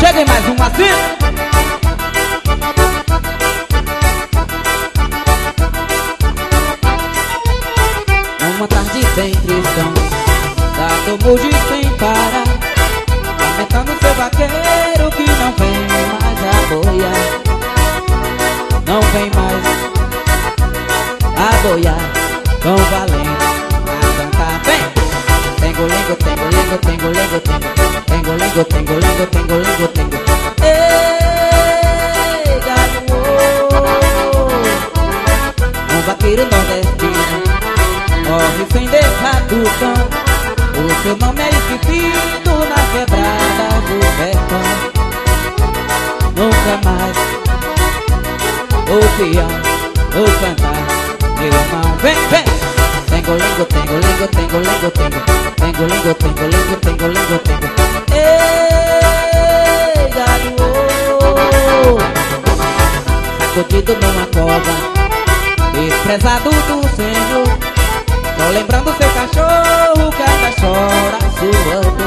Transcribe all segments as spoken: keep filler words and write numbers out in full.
Cheguei mais um assim. Uma tarde bem tristão, dá tumulto sem parar, aumentando seu vaqueiro que não vem mais aboiar. Não vem mais aboiar, tão valente a cantar. Vem! Tengo, lengo, tengo, lengo, tengo, lengo, tengo, tengo, lengo, tengo, lengo, tengo, lengo, tengo. Ei, garoto, um vaqueiro nordestino morre sem deixar do cão. O seu nome é esquecido na quebrada do sertão. Nunca mais o peão, o cantar, meu irmão. Vem, vem! Tengo, lengo, tengo, lengo, tengo, lengo, tengo, tengo, lengo, tengo, lengo, tengo, lengo, tengo. Ei, garoto, sacudido numa cova, desprezado do Senhor, só lembrando seu cachorro que ainda chora suando.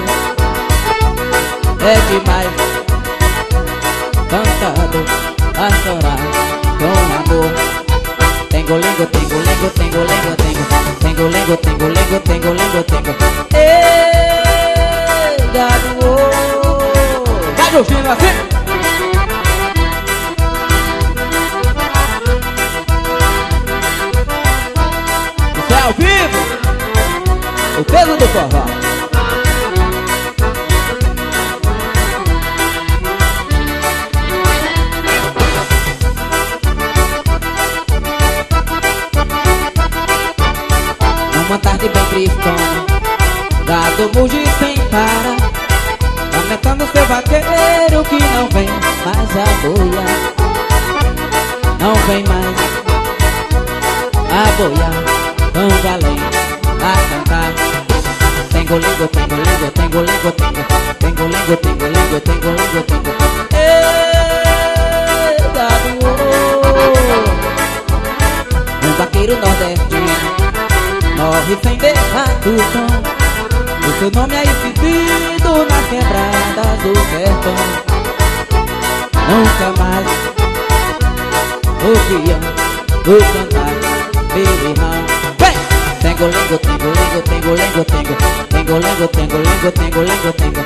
É demais, cantado a chorar com amor. Tengo, lengo, tengo, lengo, tengo, lengo, tengo, tengo, lengo, tengo, lengo, tengo, lengo, tengo. Ei, garoto, vai ouvindo assim. Isso é ao vivo, o peso do forró. Uma tarde bem tristona, gado muge sem parar, lamentando seu vaqueiro que não vem mais aboiar. Não vem mais aboiar, tão valente a cantar. Tengo, lengo, tengo, lengo, tengo, lengo, tengo, tengo, lengo, tengo, lengo, tengo, lengo, tengo. Ei, garoto, um vaqueiro nordestino morre sem deixar do som. O seu nome é esquecido na quebrada do sertão. Nunca mais o peão, o cantar, meu irmão. Vem! Tengo, lengo, tengo, lengo, tengo, lengo, tengo, tengo, lengo, tengo, lengo, tengo, lengo, tengo.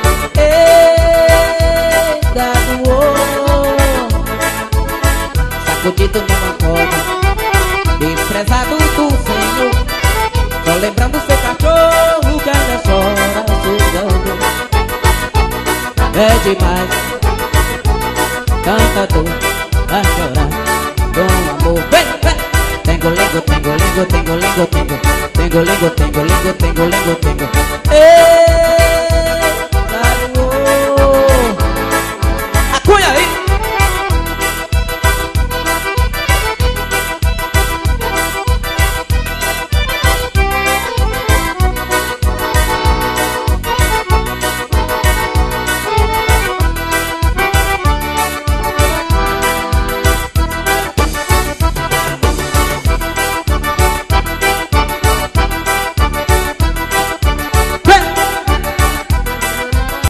Ei, garoto, sacudido numa cova, desprezado do Senhor, só lembrando seu cachorro que ainda chora sugando. É demais, cantador a chorar com amor. Vem, vem! Tengo, lengo, tengo, lengo, tengo, lengo, tengo, tengo, lengo, tengo, lengo, tengo, lengo, tengo.